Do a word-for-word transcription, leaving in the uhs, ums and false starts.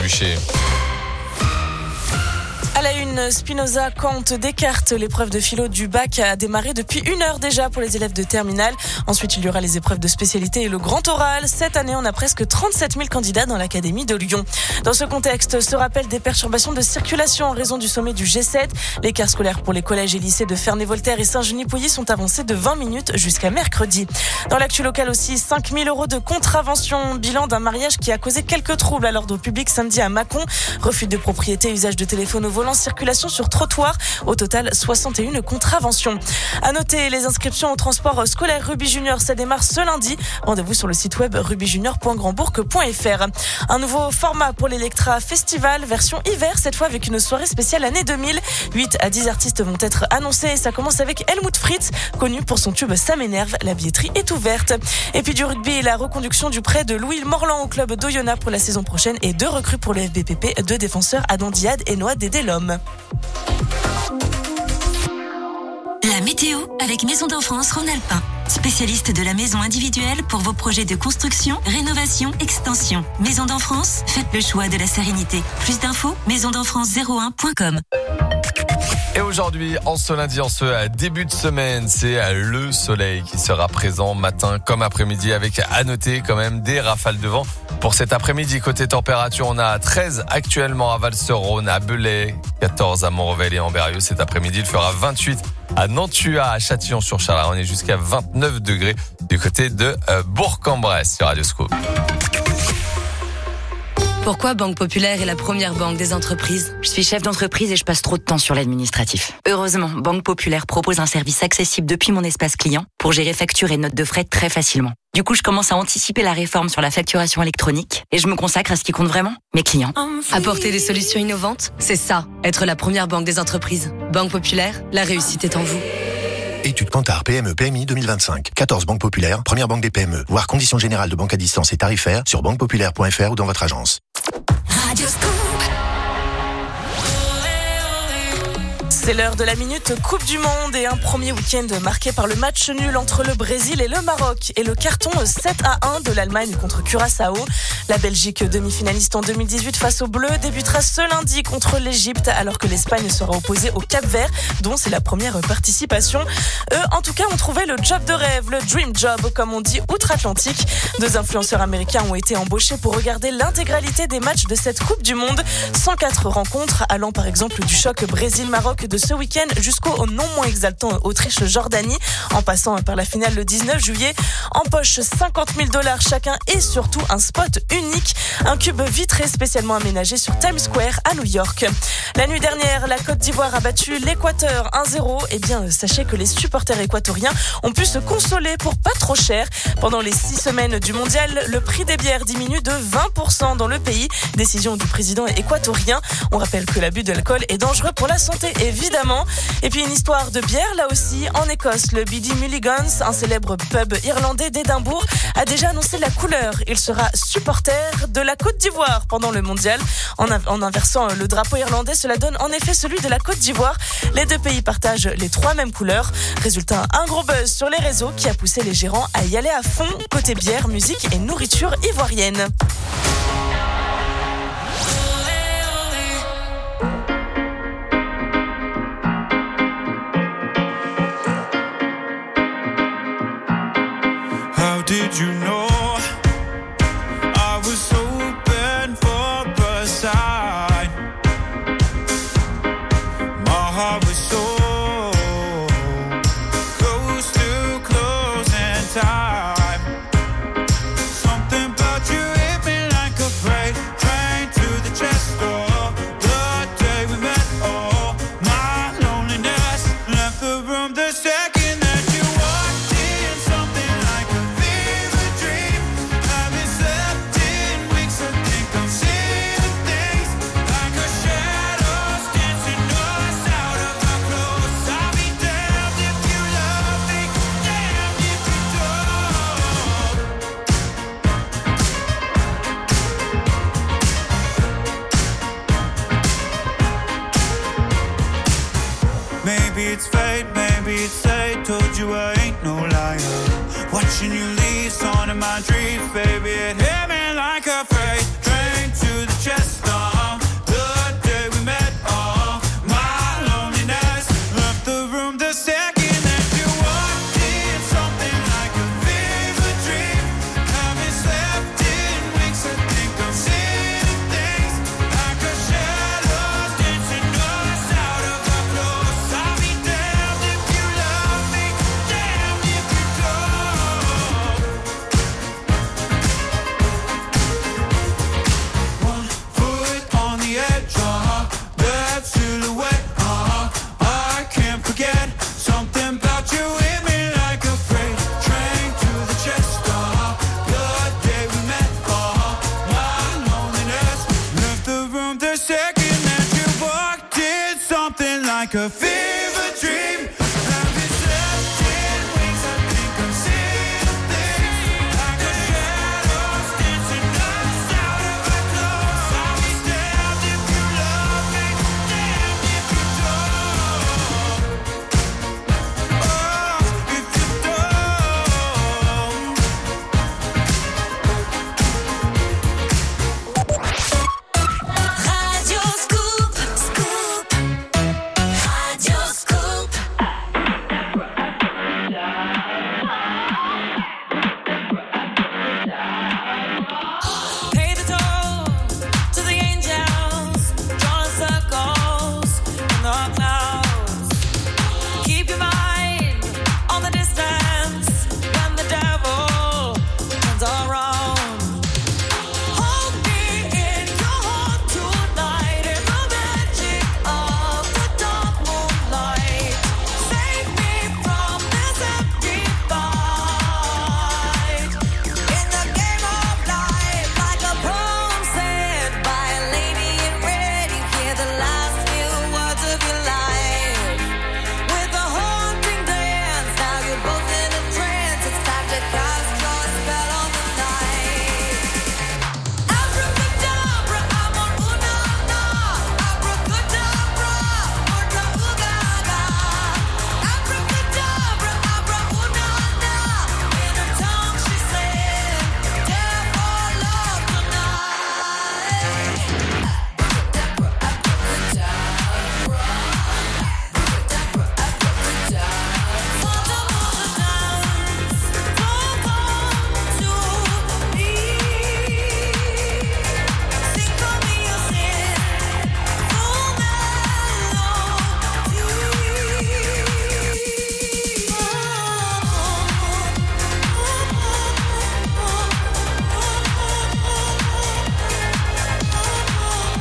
Bucher. À la une, Spinoza, Kant, Descartes. L'épreuve de philo du bac a démarré depuis une heure déjà pour les élèves de terminale. Ensuite, il y aura les épreuves de spécialité et le grand oral. Cette année, on a presque trente-sept mille candidats dans l'Académie de Lyon. Dans ce contexte, ce rappel des perturbations de circulation en raison du sommet du G sept. Les cars scolaires pour les collèges et lycées de Ferney-Voltaire et Saint-Genis-Pouilly sont avancés de vingt minutes jusqu'à mercredi. Dans l'actu locale aussi, cinq mille euros de contravention. Bilan d'un mariage qui a causé quelques troubles à l'ordre public samedi à Mâcon. Refus de propriété, usage de téléphone au volant, circulation sur trottoir. Au total, soixante et une contraventions. À noter, les inscriptions au transport scolaire Rugby Junior, ça démarre ce lundi. Rendez-vous sur le site web rugby junior point grandbourg point f r. Un nouveau format pour l'Electra Festival, version hiver, cette fois avec une soirée spéciale année deux mille. huit à dix artistes vont être annoncés et ça commence avec Helmut Fritz, connu pour son tube Ça m'énerve. La billetterie est ouverte. Et puis du rugby, la reconduction du prêt de Louis Morland au club d'Oyonnax pour la saison prochaine et deux recrues pour le F B P P, deux défenseurs Adam Diad et Noah Dédé-Lhomme. La météo avec Maison d'Enfance Rhône-Alpin. Spécialiste de la maison individuelle pour vos projets de construction, rénovation, extension. Maison d'Enfance, faites le choix de la sérénité. Plus d'infos, maison d'enfance zéro un point com. Et aujourd'hui, en ce lundi, en ce début de semaine, c'est le soleil qui sera présent matin comme après-midi avec, à noter quand même, des rafales de vent. Pour cet après-midi, côté température, on a treize actuellement à Val-sur-Rhône, à Belay, quatorze à Montrevel et en Berrieux. Cet après-midi, il fera vingt-huit à Nantua, à Châtillon-sur-Chalaronne. On est jusqu'à vingt-neuf degrés du côté de euh, Bourg-en-Bresse sur Radio Scoop. Pourquoi Banque Populaire est la première banque des entreprises? Je suis chef d'entreprise et je passe trop de temps sur l'administratif. Heureusement, Banque Populaire propose un service accessible depuis mon espace client pour gérer factures et notes de frais très facilement. Du coup, je commence à anticiper la réforme sur la facturation électronique et je me consacre à ce qui compte vraiment, mes clients. Apporter des solutions innovantes, c'est ça, être la première banque des entreprises. Banque Populaire, la réussite est en vous. Étude Kantar P M E P M I deux mille vingt-cinq. quatorze banques populaires, première banque des P M E. Voir conditions générales de banque à distance et tarifaires sur banque populaire point f r ou dans votre agence. Radio Scoop. C'est l'heure de la minute Coupe du Monde et un premier week-end marqué par le match nul entre le Brésil et le Maroc et le carton sept à un de l'Allemagne contre Curaçao. La Belgique, demi-finaliste en deux mille dix-huit face aux Bleus, débutera ce lundi contre l'Égypte alors que l'Espagne sera opposée au Cap-Vert, dont c'est la première participation. Eux, en tout cas, ont trouvé le job de rêve, le dream job, comme on dit, outre-Atlantique. Deux influenceurs américains ont été embauchés pour regarder l'intégralité des matchs de cette Coupe du Monde. cent quatre rencontres, allant par exemple du choc Brésil-Maroc de ce week-end jusqu'au non moins exaltant Autriche-Jordanie, en passant par la finale le dix-neuf juillet. En poche, cinquante mille dollars chacun et surtout un spot unique, un cube vitré spécialement aménagé sur Times Square à New York. La nuit dernière, la Côte d'Ivoire a battu l'Équateur un zéro. Eh bien, sachez que les supporters équatoriens ont pu se consoler pour pas trop cher. Pendant les six semaines du mondial, le prix des bières diminue de vingt pour cent dans le pays. Décision du président équatorien. On rappelle que l'abus d'alcool est dangereux pour la santé, évidemment. Et puis une histoire de bière, là aussi, en Écosse, le B D Mulligans, un célèbre pub irlandais d'Édimbourg, a déjà annoncé la couleur. Il sera supporter de la Côte d'Ivoire pendant le mondial. En, en inversant le drapeau irlandais, cela donne en effet celui de la Côte d'Ivoire. Les deux pays partagent les trois mêmes couleurs. Résultat, un gros buzz sur les réseaux qui a poussé les gérants à y aller à fond, côté bière, musique et nourriture ivoirienne. How did you know I was open for a sign? My heart was so close to closing time. Something about you hit me like a freight train to the chest door. The day we met, oh, my loneliness left the room the second that you walked in. Something like a fever dream. Haven't slept in weeks. I think I'm seeing things like a shadows dancing us out of our clothes. I'll be damned if you love me, damned if you don't. Maybe it's fate, maybe it's fate. Told you I ain't no liar. Watching you leave, on in my dreams, baby. It hit me like a freight train to the chest. like a feeling.